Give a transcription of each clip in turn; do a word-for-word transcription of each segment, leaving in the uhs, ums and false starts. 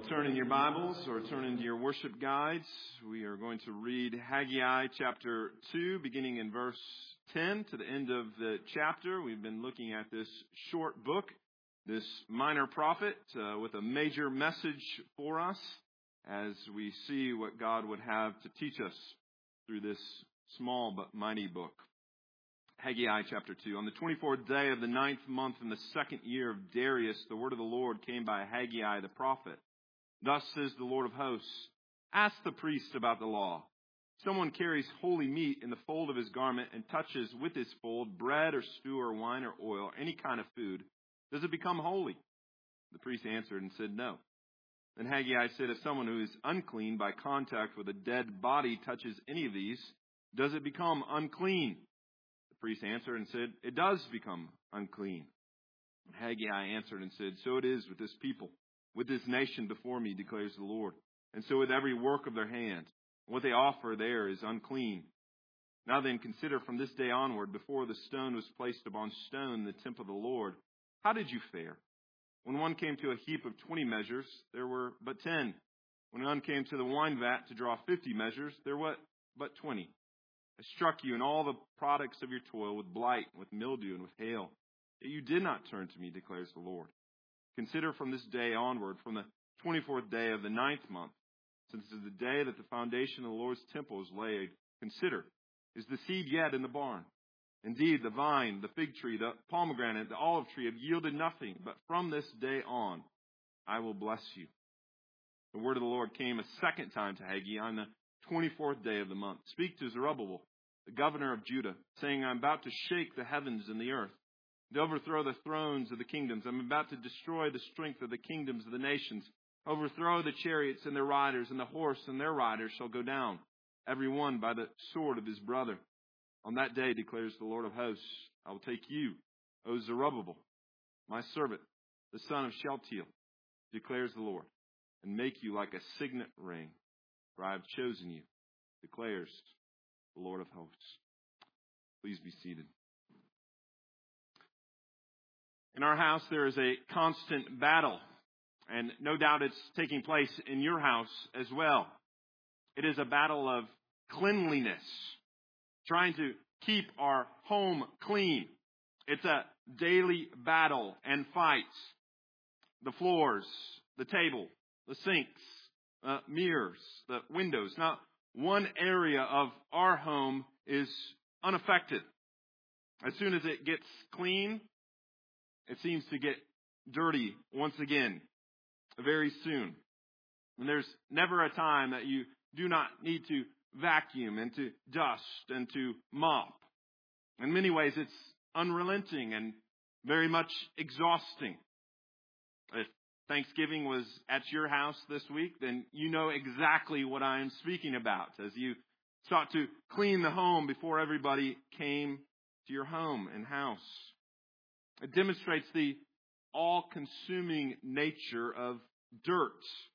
turn in your Bibles or turn into your worship guides. We are going to read Haggai chapter two, beginning in verse ten to the end of the chapter. We've been looking at this short book, this minor prophet, uh, with a major message for us as we see what God would have to teach us through this small but mighty book. Haggai chapter two. On the twenty-fourth day of the ninth month in the second year of Darius, the word of the Lord came by Haggai the prophet. Thus says the Lord of hosts, ask the priest about the law. Someone carries holy meat in the fold of his garment and touches with his fold bread or stew or wine or oil, any kind of food. Does it become holy? The priest answered and said, no. Then Haggai said, if someone who is unclean by contact with a dead body touches any of these, does it become unclean? The priest answered and said, it does become unclean. And Haggai answered and said, so it is with this people, with this nation before me, declares the Lord. And so with every work of their hand, what they offer there is unclean. Now then, consider from this day onward, before the stone was placed upon stone in the temple of the Lord, how did you fare? When one came to a heap of twenty measures, there were but ten. When one came to the wine vat to draw fifty measures, there were but twenty. I struck you in all the products of your toil with blight, with mildew, and with hail. Yet you did not turn to me, declares the Lord. Consider from this day onward, from the twenty-fourth day of the ninth month, since it is the day that the foundation of the Lord's temple is laid, consider, is the seed yet in the barn? Indeed, the vine, the fig tree, the pomegranate, the olive tree have yielded nothing, but from this day on I will bless you. The word of the Lord came a second time to Haggai on the twenty-fourth day of the month. Speak to Zerubbabel, the governor of Judah, saying, I am about to shake the heavens and the earth, to overthrow the thrones of the kingdoms. I am about to destroy the strength of the kingdoms of the nations, overthrow the chariots and their riders, and the horse and their riders shall go down, every one by the sword of his brother. On that day, declares the Lord of hosts, I will take you, O Zerubbabel, my servant, the son of Shealtiel, declares the Lord, and make you like a signet ring, for I have chosen you, declares the Lord of hosts. Please be seated. In our house, there is a constant battle, and no doubt it's taking place in your house as well. It is a battle of cleanliness, trying to keep our home clean. It's a daily battle and fight. The floors, the table, the sinks, uh, mirrors, the windows. Not one area of our home is unaffected. As soon as it gets clean, it seems to get dirty once again very soon. And there's never a time that you do not need to vacuum and to dust and to mop. In many ways, it's unrelenting and very much exhausting. If Thanksgiving was at your house this week, then you know exactly what I am speaking about as you sought to clean the home before everybody came to your home and house. It demonstrates the all-consuming nature of dirt.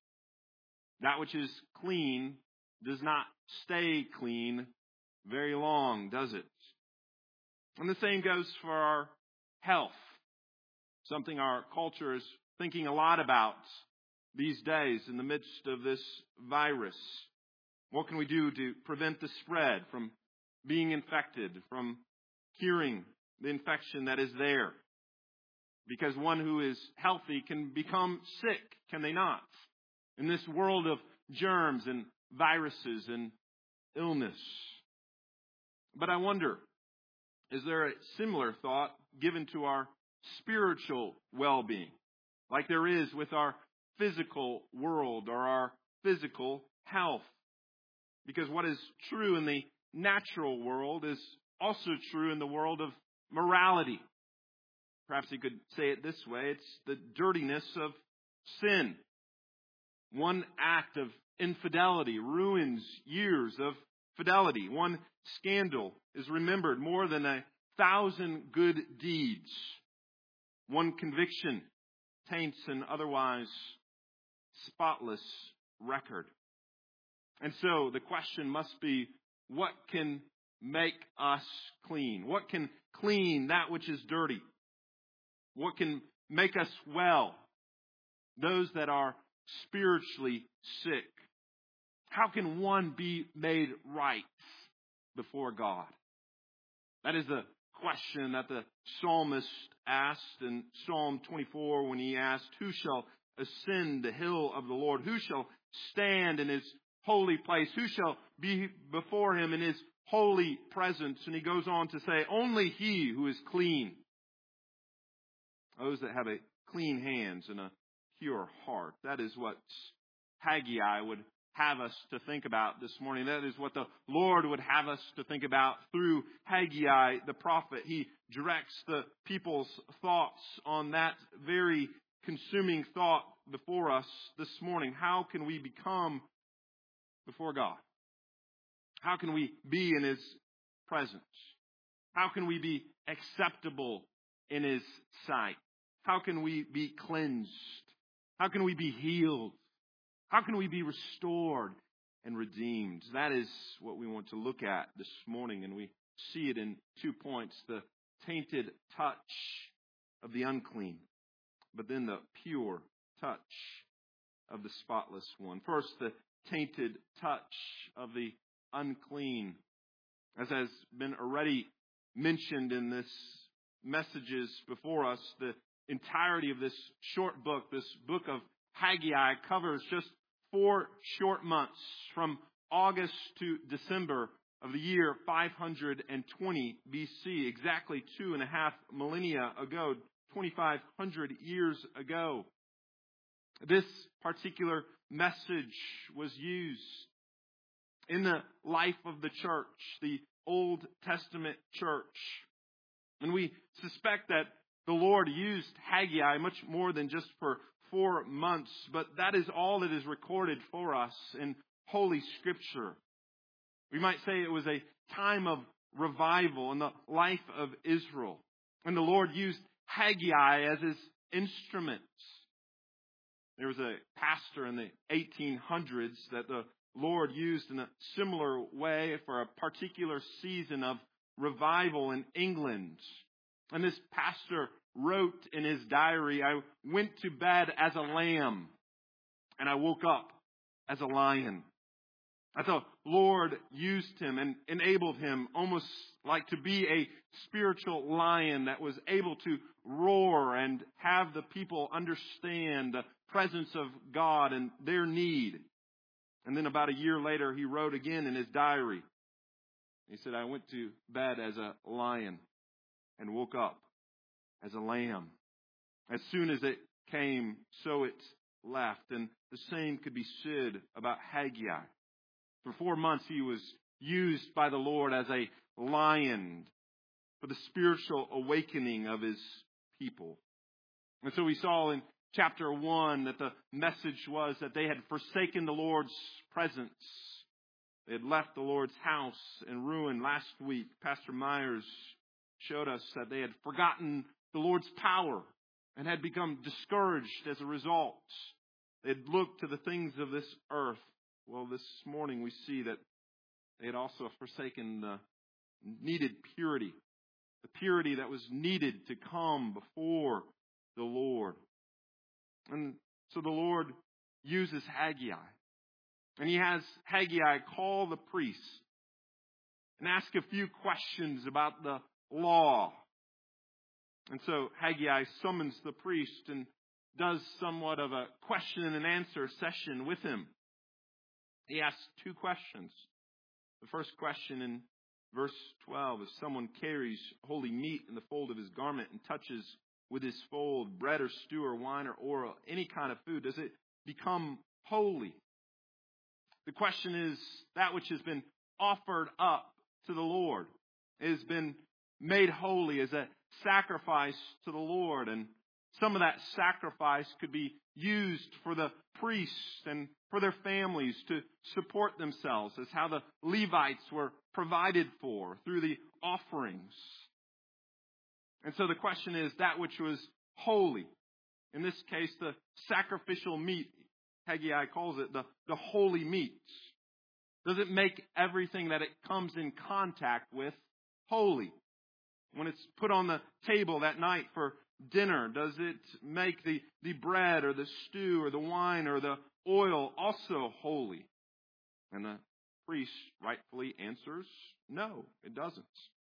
That which is clean does not stay clean very long, does it? And the same goes for our health, something our culture is thinking a lot about these days in the midst of this virus. What can we do to prevent the spread from being infected, from curing the infection that is there? Because one who is healthy can become sick, can they not? In this world of germs and viruses and illness. But I wonder, is there a similar thought given to our spiritual well-being, like there is with our physical world or our physical health? Because what is true in the natural world is also true in the world of morality. Perhaps you could say it this way, it's the dirtiness of sin. One act of infidelity ruins years of fidelity. One scandal is remembered more than a thousand good deeds. One conviction taints an otherwise spotless record. And so the question must be, what can make us clean? What can clean that which is dirty? What can make us well? Those that are spiritually sick? How can one be made right before God? That is the question that the psalmist asked in Psalm twenty-four when he asked, who shall ascend the hill of the Lord? Who shall stand in his holy place? Who shall be before him in his holy presence? And he goes on to say, only he who is clean. Those that have a clean hands and a pure heart. That is what Haggai would have us to think about this morning. That is what the Lord would have us to think about through Haggai the prophet. He directs the people's thoughts on that very consuming thought before us this morning. How can we become before God? How can we be in His presence? How can we be acceptable in His sight? How can we be cleansed? How can we be healed? How can we be restored and redeemed? That is what we want to look at this morning, and we see it in two points. The tainted touch of the unclean, but then the pure touch of the spotless one. First, the tainted touch of the unclean. As has been already mentioned in this messages before us, the entirety of this short book, this book of Haggai, covers just four short months from August to December of the year five hundred twenty B C, exactly two and a half millennia ago, twenty-five hundred years ago. This particular message was used in the life of the church, the Old Testament church. And we suspect that the Lord used Haggai much more than just for four months, but that is all that is recorded for us in Holy Scripture. We might say it was a time of revival in the life of Israel. And the Lord used Haggai as His instruments. There was a pastor in the eighteen hundreds that the Lord used in a similar way for a particular season of revival in England. And this pastor wrote in his diary, I went to bed as a lamb and I woke up as a lion. That the Lord used him and enabled him almost like to be a spiritual lion that was able to roar and have the people understand the presence of God and their need. And then about a year later, he wrote again in his diary. He said, I went to bed as a lion and woke up as a lamb. As soon as it came, so it left. And the same could be said about Haggai. For four months, he was used by the Lord as a lion for the spiritual awakening of His people. And so we saw in chapter one that the message was that they had forsaken the Lord's presence. They had left the Lord's house in ruin. Last week, Pastor Myers showed us that they had forgotten the Lord's power and had become discouraged as a result. They had looked to the things of this earth. Well, this morning we see that they had also forsaken the needed purity, the purity that was needed to come before the Lord. And so the Lord uses Haggai. And He has Haggai call the priests and ask a few questions about the law. And so Haggai summons the priest and does somewhat of a question and answer session with him. He asks two questions. The first question in verse twelve, if someone carries holy meat in the fold of his garment and touches with his fold bread or stew or wine or oil, any kind of food, does it become holy? The question is, that which has been offered up to the Lord has been made holy as a sacrifice to the Lord. And some of that sacrifice could be used for the priests and for their families to support themselves, as how the Levites were provided for through the offerings. And so the question is, that which was holy, in this case the sacrificial meat, Haggai calls it the, the holy meats. Does it make everything that it comes in contact with holy? When it's put on the table that night for dinner? Does it make the, the bread or the stew or the wine or the oil also holy? And the priest rightfully answers, no, it doesn't.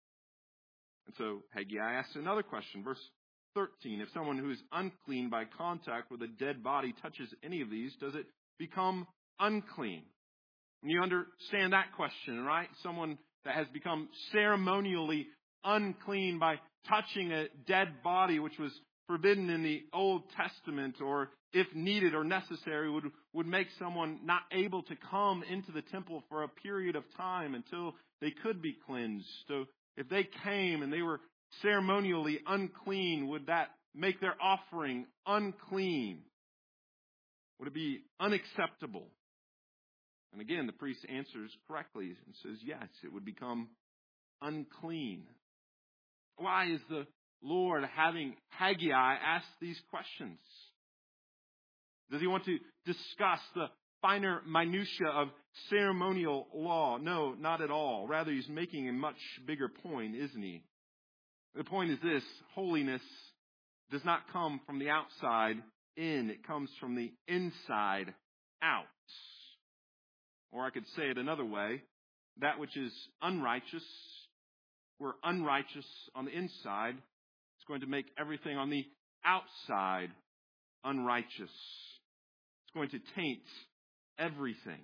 And so Haggai asks another question, verse thirteen. If someone who is unclean by contact with a dead body touches any of these, does it become unclean? And you understand that question, right? Someone that has become ceremonially unclean by touching a dead body, which was forbidden in the Old Testament, or if needed or necessary, would, would make someone not able to come into the temple for a period of time until they could be cleansed. So if they came and they were ceremonially unclean, would that make their offering unclean? Would it be unacceptable? And again, the priest answers correctly and says, yes, it would become unclean. Why is the Lord having Haggai ask these questions? Does he want to discuss the finer minutia of ceremonial law? No, not at all. Rather, he's making a much bigger point, isn't he? The point is this: holiness does not come from the outside in. It comes from the inside out. Or I could say it another way: that which is unrighteous, we're unrighteous on the inside, it's going to make everything on the outside unrighteous. It's going to taint everything.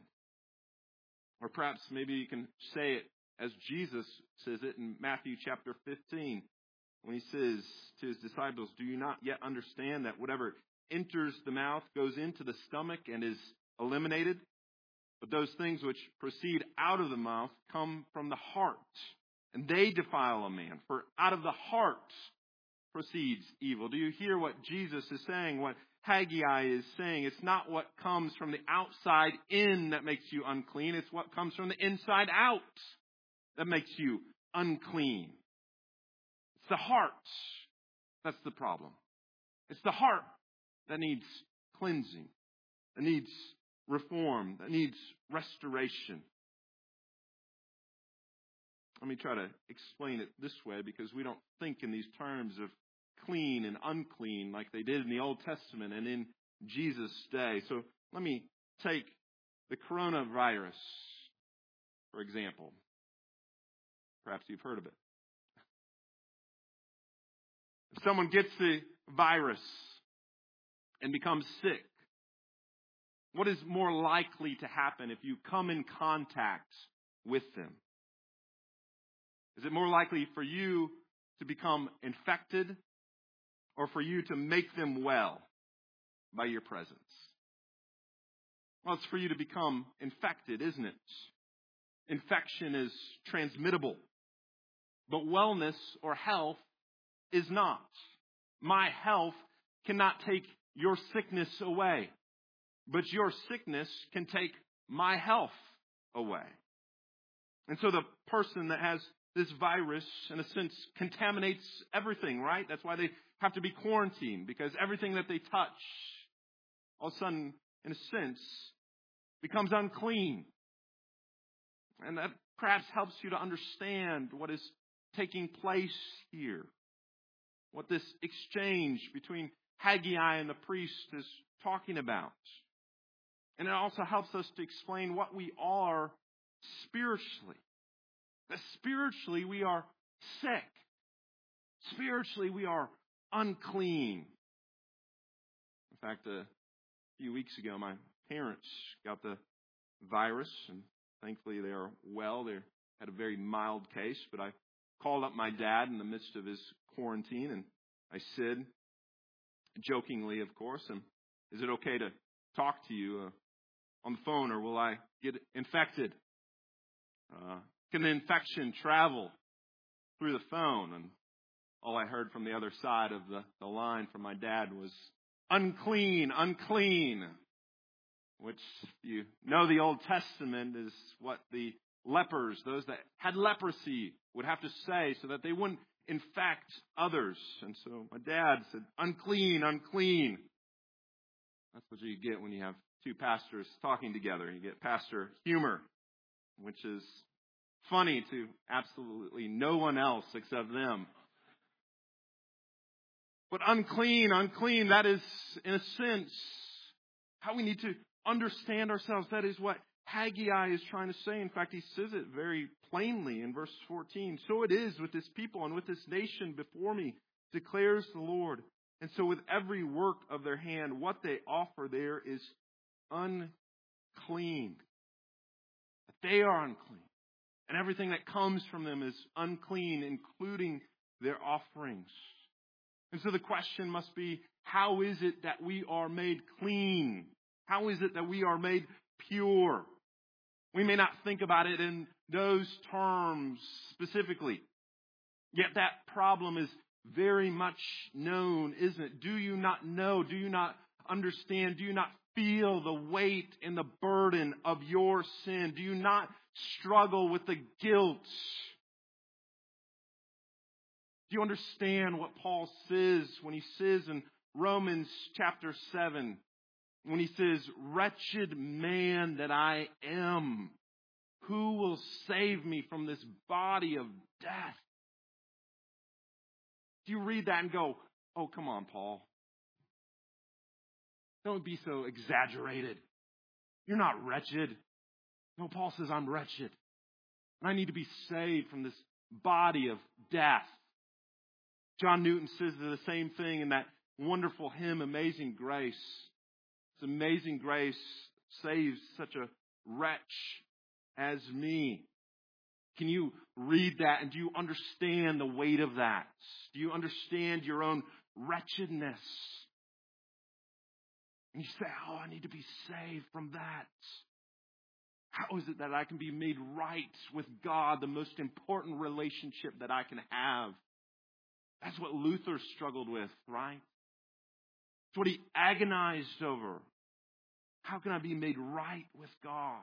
Or perhaps maybe you can say it as Jesus says it in Matthew chapter fifteen, when he says to his disciples, do you not yet understand that whatever enters the mouth goes into the stomach and is eliminated? But those things which proceed out of the mouth come from the heart, and they defile a man. For out of the heart proceeds evil. Do you hear what Jesus is saying, what Haggai is saying? It's not what comes from the outside in that makes you unclean. It's what comes from the inside out that makes you unclean. It's the heart that's the problem. It's the heart that needs cleansing, that needs reform, that needs restoration. Let me try to explain it this way, because we don't think in these terms of clean and unclean like they did in the Old Testament and in Jesus' day. So let me take the coronavirus, for example. Perhaps you've heard of it. If someone gets the virus and becomes sick, what is more likely to happen if you come in contact with them? Is it more likely for you to become infected or for you to make them well by your presence? Well, it's for you to become infected, isn't it? Infection is transmittable, but wellness or health is not. My health cannot take your sickness away, but your sickness can take my health away. And so the person that has this virus, in a sense, contaminates everything, right? That's why they have to be quarantined, because everything that they touch, all of a sudden, in a sense, becomes unclean. And that perhaps helps you to understand what is taking place here, what this exchange between Haggai and the priest is talking about. And it also helps us to explain what we are spiritually. That spiritually we are sick. Spiritually we are unclean. In fact, a few weeks ago, my parents got the virus, and thankfully they are well. They had a very mild case, but I called up my dad in the midst of his quarantine, and I said, jokingly, of course, and is it okay to talk to you uh, on the phone, or will I get infected? Uh, can the infection travel through the phone? And all I heard from the other side of the, the line from my dad was, unclean, unclean. Which, you know, the Old Testament is what the lepers, those that had leprosy, would have to say so that they wouldn't infect others. And so my dad said, unclean, unclean. That's what you get when you have two pastors talking together. You get pastor humor, which is funny to absolutely no one else except them. But unclean, unclean, that is, in a sense, how we need to understand ourselves. That is what Haggai is trying to say. In fact, he says it very plainly in verse fourteen. So it is with this people and with this nation before me, declares the Lord. And so with every work of their hand, what they offer there is unclean. They are unclean. And everything that comes from them is unclean, including their offerings. And so the question must be, how is it that we are made clean? How is it that we are made pure? We may not think about it in those terms specifically. Yet that problem is very much known, isn't it? Do you not know? Do you not understand? Do you not feel the weight and the burden of your sin? Do you not struggle with the guilt? Do you understand what Paul says when he says in Romans chapter seven, when he says, wretched man that I am, who will save me from this body of death? Do you read that and go, oh, come on, Paul. Don't be so exaggerated. You're not wretched. No, Paul says I'm wretched. And I need to be saved from this body of death. John Newton says the same thing in that wonderful hymn, Amazing Grace. It's amazing grace saves such a wretch as me. Can you read that and do you understand the weight of that? Do you understand your own wretchedness? And you say, oh, I need to be saved from that. How is it that I can be made right with God, the most important relationship that I can have? That's what Luther struggled with, right? It's what he agonized over. How can I be made right with God?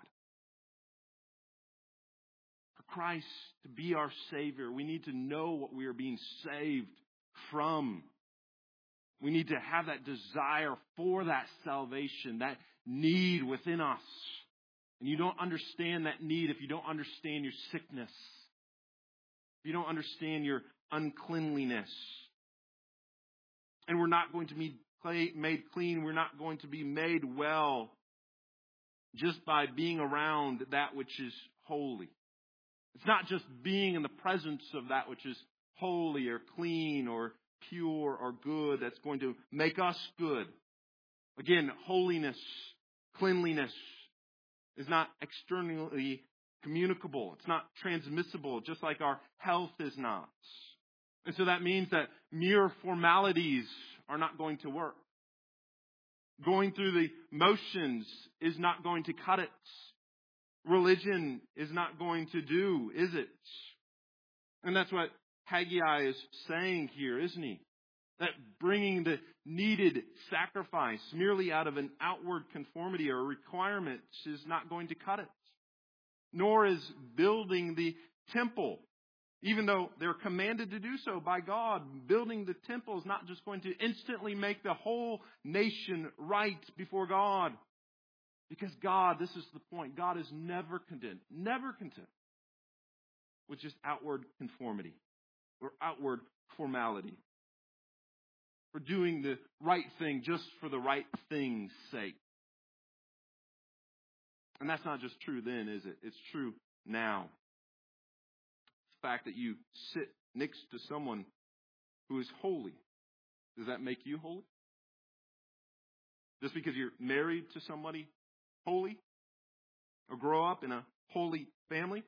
For Christ to be our Savior, we need to know what we are being saved from. We need to have that desire for that salvation, that need within us. And you don't understand that need if you don't understand your sickness. If you don't understand your uncleanliness. And we're not going to be made clean. We're not going to be made well just by being around that which is holy. It's not just being in the presence of that which is holy or clean or pure or good that's going to make us good. Again, holiness, cleanliness is not externally communicable. It's not transmissible, just like our health is not. And so that means that mere formalities are not going to work. Going through the motions is not going to cut it. Religion is not going to do, is it? And that's what Haggai is saying here, isn't he? That bringing the needed sacrifice merely out of an outward conformity or requirement is not going to cut it. Nor is building the temple, even though they're commanded to do so by God, building the temple is not just going to instantly make the whole nation right before God. Because God, this is the point, God is never content, never content with just outward conformity or outward formality. For doing the right thing just for the right thing's sake. And that's not just true then, is it? It's true now. The fact that you sit next to someone who is holy, does that make you holy? Just because you're married to somebody holy? Or grow up in a holy family?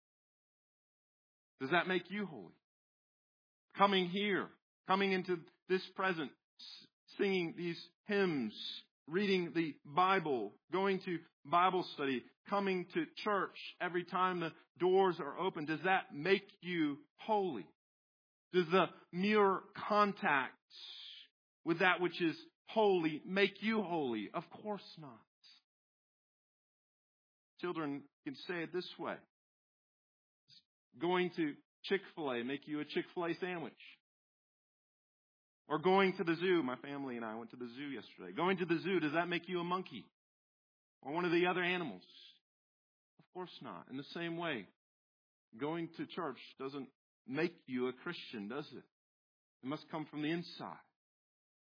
Does that make you holy? Coming here, coming into this present, singing these hymns, reading the Bible, going to Bible study, coming to church every time the doors are open, does that make you holy? Does the mere contact with that which is holy make you holy? Of course not. Children can say it this way. Going to Chick-fil-A make you a Chick-fil-A sandwich. Or going to the zoo. My family and I went to the zoo yesterday. Going to the zoo, does that make you a monkey? Or one of the other animals? Of course not. In the same way, going to church doesn't make you a Christian, does it? It must come from the inside.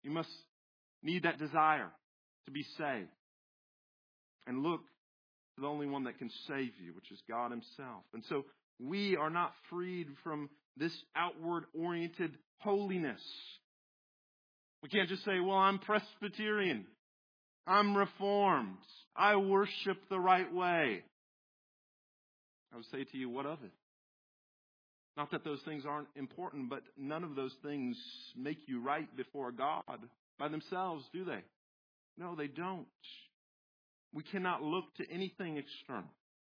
You must need that desire to be saved. And look to the only one that can save you, which is God Himself. And so we are not freed from this outward-oriented holiness. We can't just say, well, I'm Presbyterian. I'm Reformed. I worship the right way. I would say to you, what of it? Not that those things aren't important, but none of those things make you right before God by themselves, do they? No, they don't. We cannot look to anything external,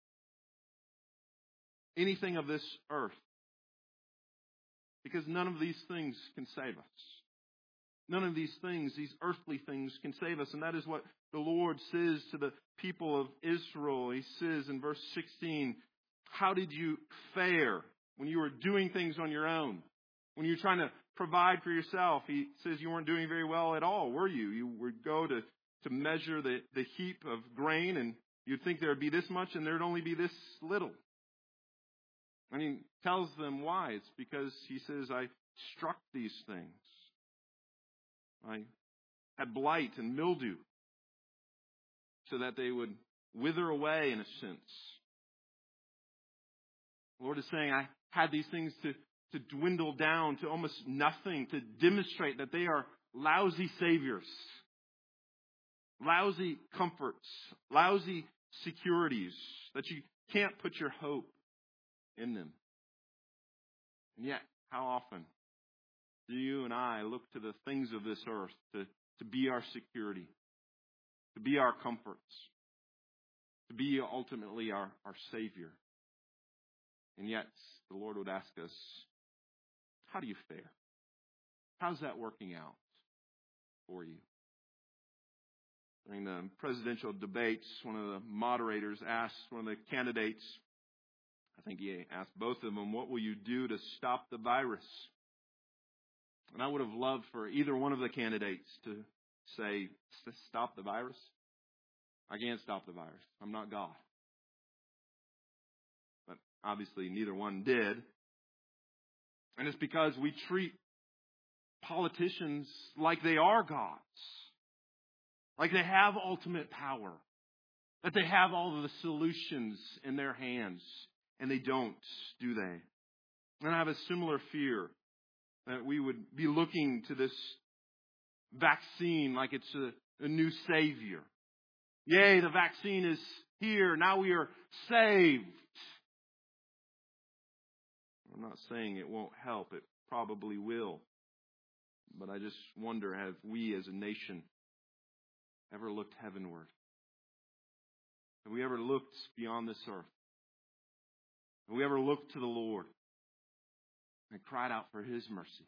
anything of this earth, because none of these things can save us. None of these things, these earthly things, can save us. And that is what the Lord says to the people of Israel. He says in verse sixteen, how did you fare when you were doing things on your own? When you were trying to provide for yourself? He says you weren't doing very well at all, were you? You would go to, to measure the, the heap of grain, and you'd think there would be this much, and there would only be this little. And he tells them why. It's because he says, I struck these things. I had blight and mildew so that they would wither away in a sense. The Lord is saying, I had these things to, to dwindle down to almost nothing, to demonstrate that they are lousy saviors, lousy comforts, lousy securities, that you can't put your hope in them. And yet, how often do you and I look to the things of this earth to, to be our security, to be our comforts, to be ultimately our, our Savior? And yet, the Lord would ask us, how do you fare? How's that working out for you? During the presidential debates, one of the moderators asked one of the candidates, I think he asked both of them, what will you do to stop the virus? And I would have loved for either one of the candidates to say, stop the virus? I can't stop the virus. I'm not God. But obviously neither one did. And it's because we treat politicians like they are gods. Like they have ultimate power. That they have all of the solutions in their hands. And they don't, do they? And I have a similar fear that we would be looking to this vaccine like it's a, a new savior. Yay, the vaccine is here. Now we are saved. I'm not saying it won't help. It probably will. But I just wonder, have we as a nation ever looked heavenward? Have we ever looked beyond this earth? Have we ever looked to the Lord and cried out for His mercy?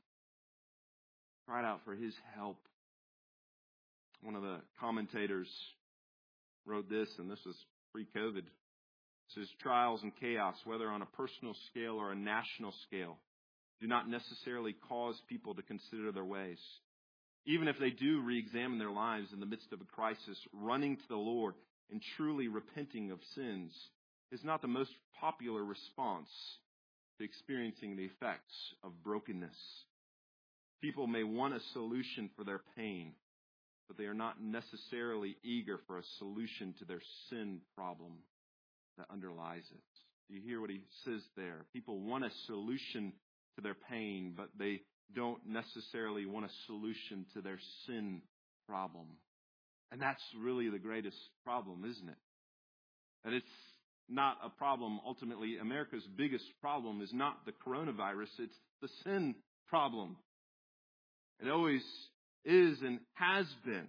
Cried out for His help? One of the commentators wrote this, and this was pre-COVID. It says, trials and chaos, whether on a personal scale or a national scale, do not necessarily cause people to consider their ways. Even if they do re-examine their lives in the midst of a crisis, running to the Lord and truly repenting of sins is not the most popular response to experiencing the effects of brokenness. People may want a solution for their pain, but they are not necessarily eager for a solution to their sin problem that underlies it. Do you hear what he says there? People want a solution to their pain, but they don't necessarily want a solution to their sin problem. And that's really the greatest problem, isn't it? That it's not a problem. Ultimately, America's biggest problem is not the coronavirus. It's the sin problem. It always is and has been.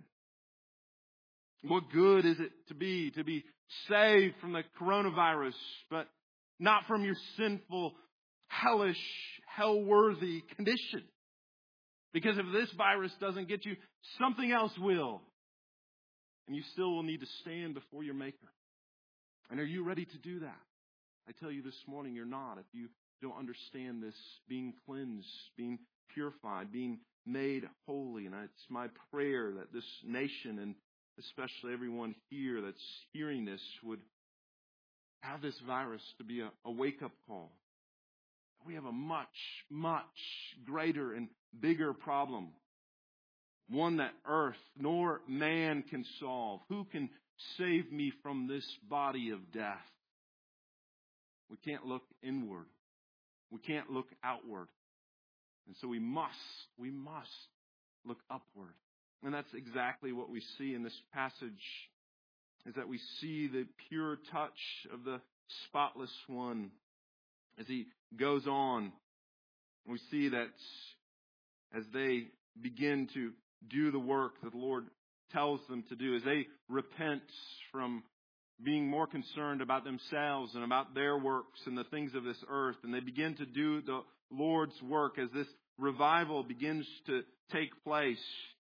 What good is it to be, to be saved from the coronavirus, but not from your sinful, hellish, hell-worthy condition? Because if this virus doesn't get you, something else will. And you still will need to stand before your Maker. And are you ready to do that? I tell you this morning, you're not. If you don't understand this, being cleansed, being purified, being made holy. And it's my prayer that this nation, and especially everyone here that's hearing this, would have this virus to be a, a wake-up call. We have a much, much greater and bigger problem one that earth nor man can solve. Who can save me from this body of death? We can't look inward. We can't look outward. And so we must, we must look upward. And that's exactly what we see in this passage, is that we see the pure touch of the spotless one as he goes on. We see that as they begin to do the work that the Lord tells them to do, as they repent from being more concerned about themselves and about their works and the things of this earth, and they begin to do the Lord's work, as this revival begins to take place,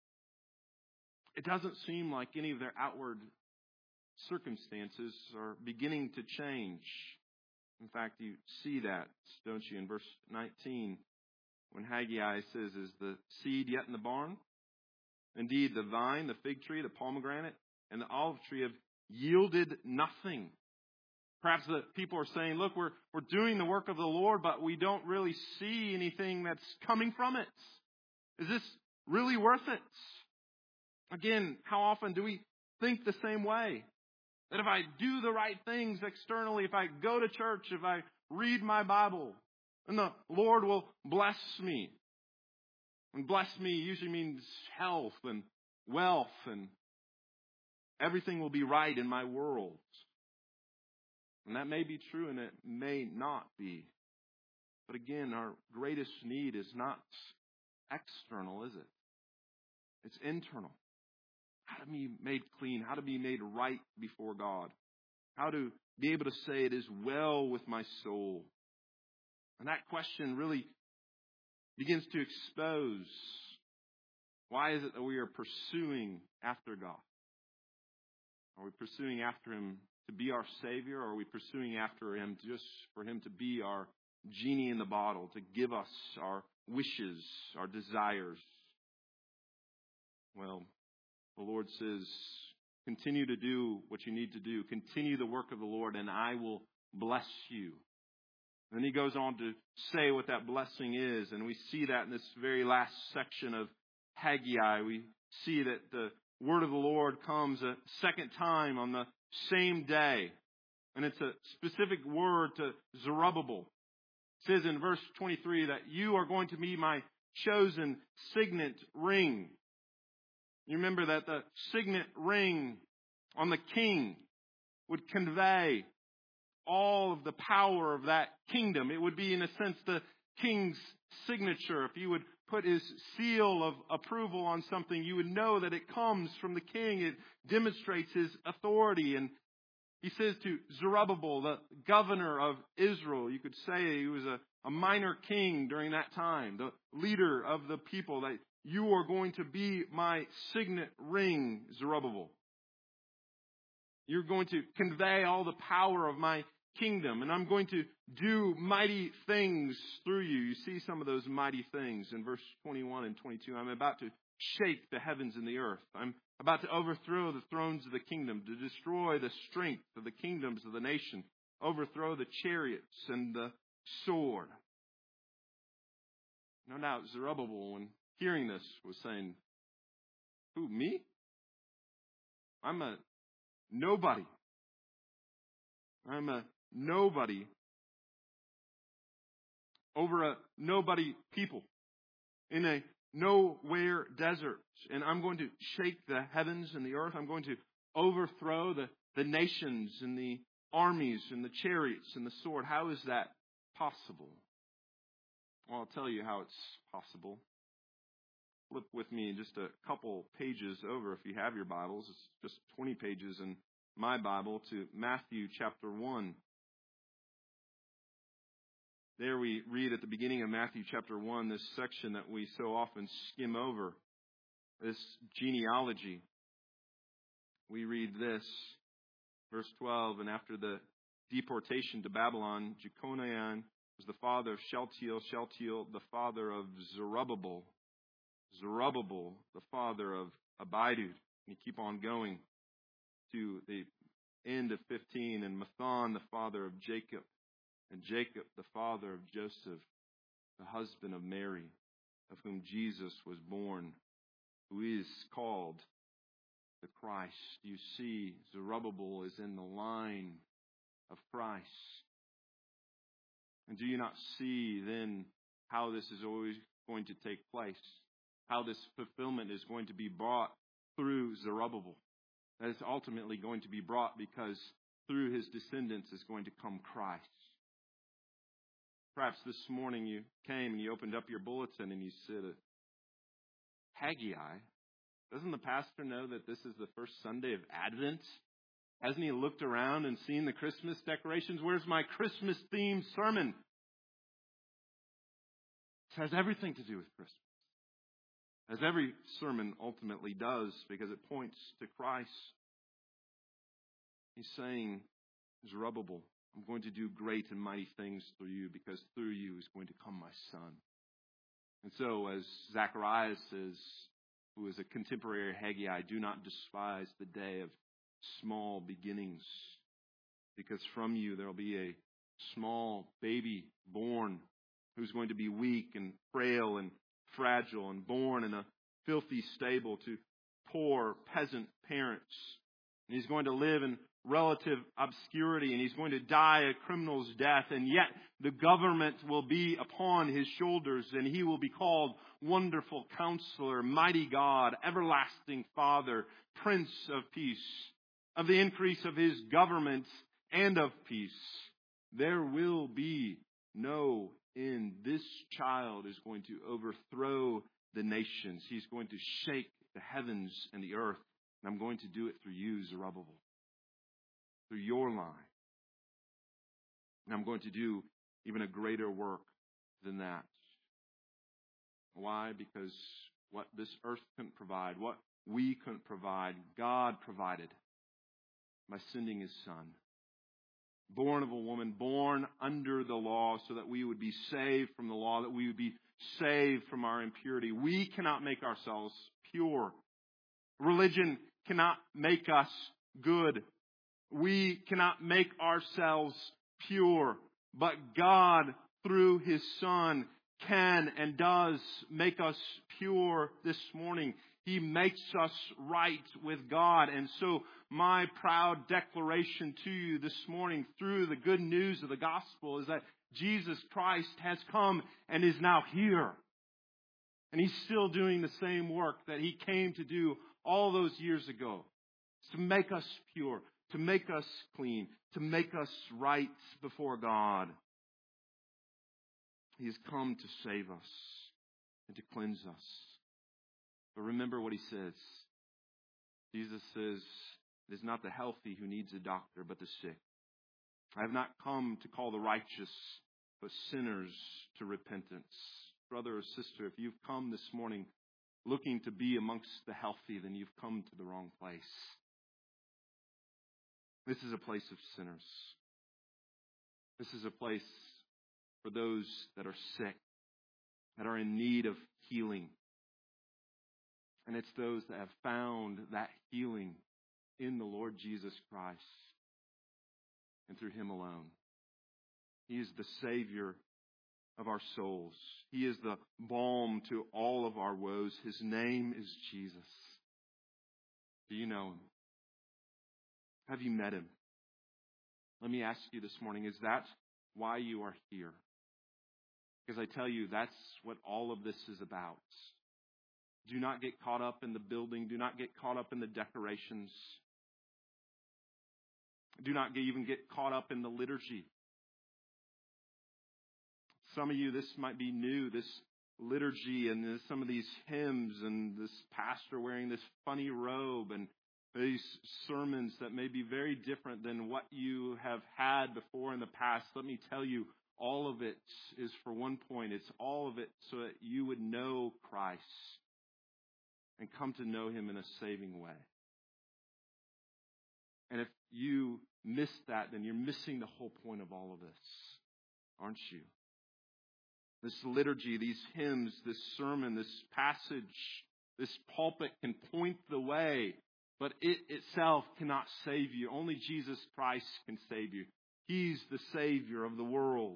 it doesn't seem like any of their outward circumstances are beginning to change. In fact, you see that, don't you, in verse nineteen, when Haggai says, "Is the seed yet in the barn? Indeed, the vine, the fig tree, the pomegranate, and the olive tree have yielded nothing." Perhaps the people are saying, look, we're we're doing the work of the Lord, but we don't really see anything that's coming from it. Is this really worth it? Again, how often do we think the same way? That if I do the right things externally, if I go to church, if I read my Bible, then the Lord will bless me. And bless me usually means health and wealth, and everything will be right in my world. And that may be true and it may not be. But again, our greatest need is not external, is it? It's internal. How to be made clean, how to be made right before God, how to be able to say it is well with my soul. And that question really begins to expose, why is it that we are pursuing after God? Are we pursuing after Him to be our Savior, or are we pursuing after Him just for Him to be our genie in the bottle, to give us our wishes, our desires? Well, the Lord says, continue to do what you need to do. Continue the work of the Lord, and I will bless you. And then He goes on to say what that blessing is, and we see that in this very last section of Haggai. We see that the word of the Lord comes a second time on the same day, and it's a specific word to Zerubbabel. It says in verse twenty-three that you are going to be my chosen signet ring. You remember that the signet ring on the king would convey all of the power of that kingdom. It would be, in a sense, the king's signature. If he would put his seal of approval on something, you would know that it comes from the king. It demonstrates his authority. And he says to Zerubbabel, the governor of Israel, you could say he was a, a minor king during that time, the leader of the people, that you are going to be my signet ring, Zerubbabel. You're going to convey all the power of my kingdom, and I'm going to do mighty things through you. You see some of those mighty things in verse twenty-one and twenty-two. I'm about to shake the heavens and the earth. I'm about to overthrow the thrones of the kingdom, to destroy the strength of the kingdoms of the nation, overthrow the chariots and the sword. No doubt Zerubbabel, when hearing this, was saying, who, me? I'm a nobody. I'm a nobody over a nobody people in a nowhere desert. And I'm going to shake the heavens and the earth. I'm going to overthrow the, the nations and the armies and the chariots and the sword. How is that possible? Well, I'll tell you how it's possible. Flip with me just a couple pages over if you have your Bibles. It's just twenty pages in my Bible to Matthew chapter one. There we read at the beginning of Matthew chapter one this section that we so often skim over, this genealogy. We read this, verse twelve, and after the deportation to Babylon, Jeconiah was the father of Shealtiel, Shealtiel the father of Zerubbabel, Zerubbabel the father of Abidud. And you keep on going to the end of fifteen, and Matthan the father of Jacob, and Jacob the father of Joseph, the husband of Mary, of whom Jesus was born, who is called the Christ. You see, Zerubbabel is in the line of Christ. And do you not see then how this is always going to take place? How this fulfillment is going to be brought through Zerubbabel. That is ultimately going to be brought because through his descendants is going to come Christ. Perhaps this morning you came and you opened up your bulletin and you said, Haggai, doesn't the pastor know that this is the first Sunday of Advent? Hasn't he looked around and seen the Christmas decorations? Where's my Christmas-themed sermon? It has everything to do with Christmas. As every sermon ultimately does, because it points to Christ. He's saying, Zerubbabel, I'm going to do great and mighty things through you, because through you is going to come my son. And so, as Zacharias says, who is a contemporary Haggai, do not despise the day of small beginnings, because from you there will be a small baby born who's going to be weak and frail and fragile and born in a filthy stable to poor peasant parents. And he's going to live in relative obscurity and he's going to die a criminal's death. And yet the government will be upon his shoulders and he will be called Wonderful Counselor, Mighty God, Everlasting Father, Prince of Peace. Of the increase of his government and of peace, there will be no end. This child is going to overthrow the nations. He's going to shake the heavens and the earth. And I'm going to do it through you, Zerubbabel. Through your line. And I'm going to do even a greater work than that. Why? Because what this earth couldn't provide, what we couldn't provide, God provided by sending his son. Born of a woman, born under the law so that we would be saved from the law, that we would be saved from our impurity. We cannot make ourselves pure. Religion cannot make us good. We cannot make ourselves pure. But God, through his Son, can and does make us pure this morning. He makes us right with God. And so my proud declaration to you this morning through the good news of the gospel is that Jesus Christ has come and is now here. And he's still doing the same work that he came to do all those years ago. To make us pure, to make us clean, to make us right before God. He has come to save us and to cleanse us. But remember what he says. Jesus says, it is not the healthy who needs a doctor, but the sick. I have not come to call the righteous, but sinners to repentance. Brother or sister, if you've come this morning looking to be amongst the healthy, then you've come to the wrong place. This is a place of sinners. This is a place for those that are sick, that are in need of healing. And it's those that have found that healing in the Lord Jesus Christ and through him alone. He is the Savior of our souls. He is the balm to all of our woes. His name is Jesus. Do you know him? Have you met him? Let me ask you this morning, is that why you are here? Because I tell you, that's what all of this is about. Do not get caught up in the building. Do not get caught up in the decorations. Do not get, even get caught up in the liturgy. Some of you, this might be new, this liturgy and this, some of these hymns and this pastor wearing this funny robe and these sermons that may be very different than what you have had before in the past. Let me tell you, all of it is for one point. It's all of it so that you would know Christ and come to know him in a saving way. And if you miss that, then you're missing the whole point of all of this, aren't you? This liturgy, these hymns, this sermon, this passage, this pulpit can point the way, but it itself cannot save you. Only Jesus Christ can save you. He's the Savior of the world.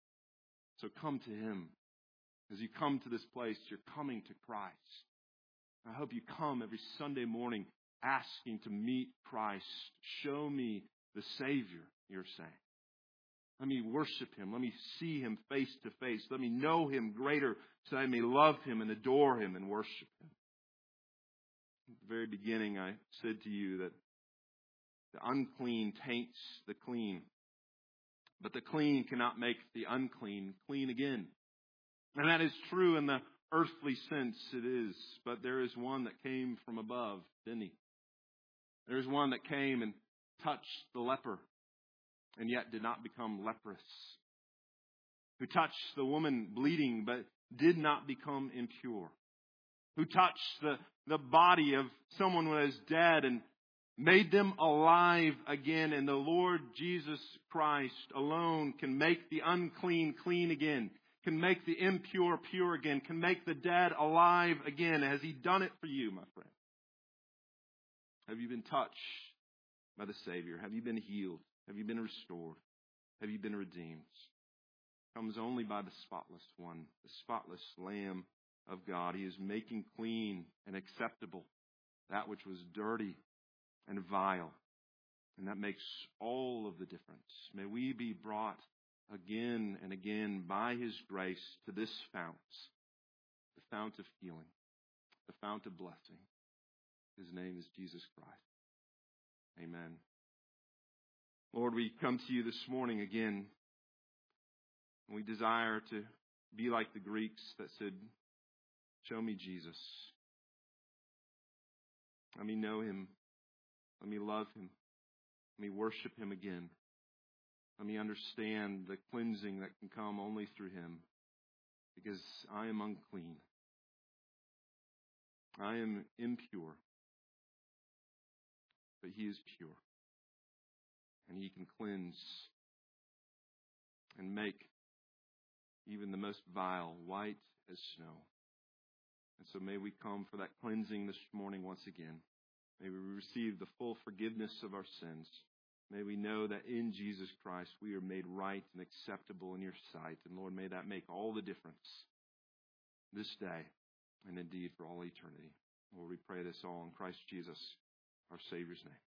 So come to him. As you come to this place, you're coming to Christ. I hope you come every Sunday morning asking to meet Christ. Show me the Savior, you're saying. Let me worship Him. Let me see Him face to face. Let me know Him greater so I may love Him and adore Him and worship Him. At the very beginning, I said to you that the unclean taints the clean, but the clean cannot make the unclean clean again. And that is true in the earthly sense, it is. But there is one that came from above, didn't He? There is one that came and touched the leper and yet did not become leprous. Who touched the woman bleeding but did not become impure. Who touched the, the body of someone who was dead and made them alive again. And the Lord Jesus Christ alone can make the unclean clean again. Can make the impure pure again. Can make the dead alive again. Has He done it for you, my friend? Have you been touched by the Savior? Have you been healed? Have you been restored? Have you been redeemed? It comes only by the spotless one, the spotless Lamb of God. He is making clean and acceptable that which was dirty and vile. And that makes all of the difference. May we be brought again and again by His grace to this fount, the fount of healing, the fount of blessing. His name is Jesus Christ. Amen. Lord, we come to you this morning again. And we desire to be like the Greeks that said, show me Jesus. Let me know Him. Let me love Him. Let me worship Him again. Let me understand the cleansing that can come only through Him. Because I am unclean. I am impure. But He is pure. And He can cleanse and make even the most vile white as snow. And so may we come for that cleansing this morning once again. May we receive the full forgiveness of our sins. May we know that in Jesus Christ we are made right and acceptable in your sight. And Lord, may that make all the difference this day and indeed for all eternity. Lord, we pray this all in Christ Jesus, our Savior's name.